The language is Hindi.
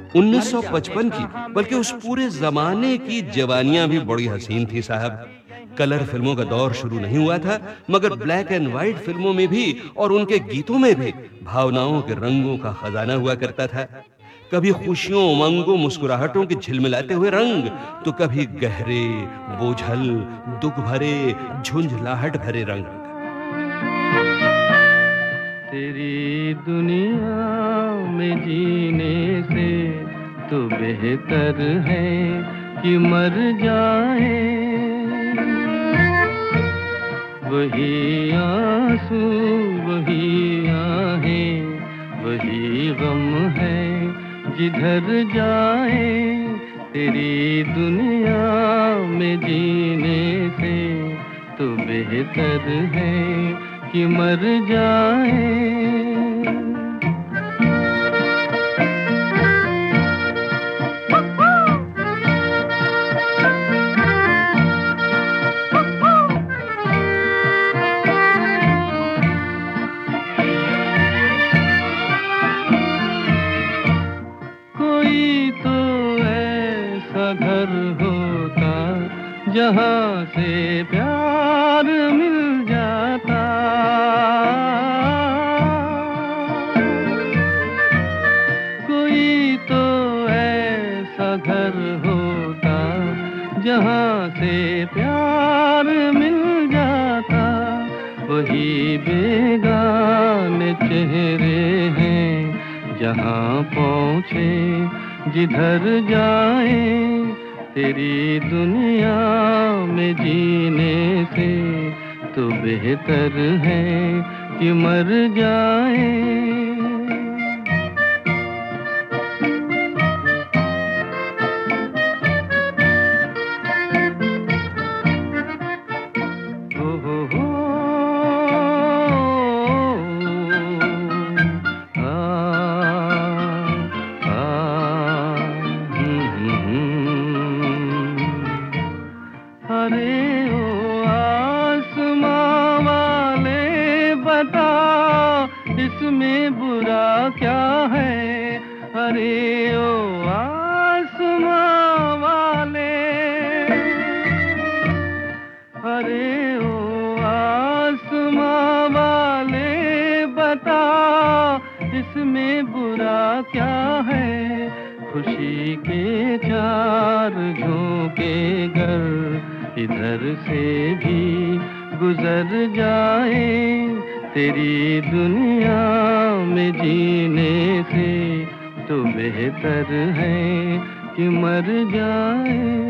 1955 की, बल्कि उस पूरे जमाने की जवानियां भी बड़ी हसीन थी साहब। कलर फिल्मों का दौर शुरू नहीं हुआ था, मगर ब्लैक एंड व्हाइट फिल्मों में भी और उनके गीतों में भी भावनाओं के रंगों का खजाना हुआ करता था। कभी खुशियों, उमंगों, मुस्कुराहटों के झिलमिलाते हुए रंग, तो कभी गहरे, बोझल, दुख भरे, झुंझलाहट भरे रंग। तेरी दुनिया में जीने से तो बेहतर है कि मर जाए। वही आंसू, वही आहें, वही गम है जिधर जाए। तेरी दुनिया में जीने से तो बेहतर है कि मर जाए। कोई तो ऐसा घर होता जहाँ से प्यार मिल जाता। कोई तो ऐसा घर होता जहाँ से प्यार मिल जाता। वही बेगाने चेहरे हैं जहाँ पहुँचे जिधर जाए। तेरी दुनिया में जीने से तो बेहतर है कि मर जाए। अरे ओ आसमां वाले बता इसमें बुरा क्या है। अरे ओ आसमां वाले, अरे ओ आसमां वाले बता इसमें बुरा क्या है। खुशी के चार झोंके गर इधर से भी गुजर जाए। तेरी दुनिया में जीने से तो बेहतर है कि मर जाए।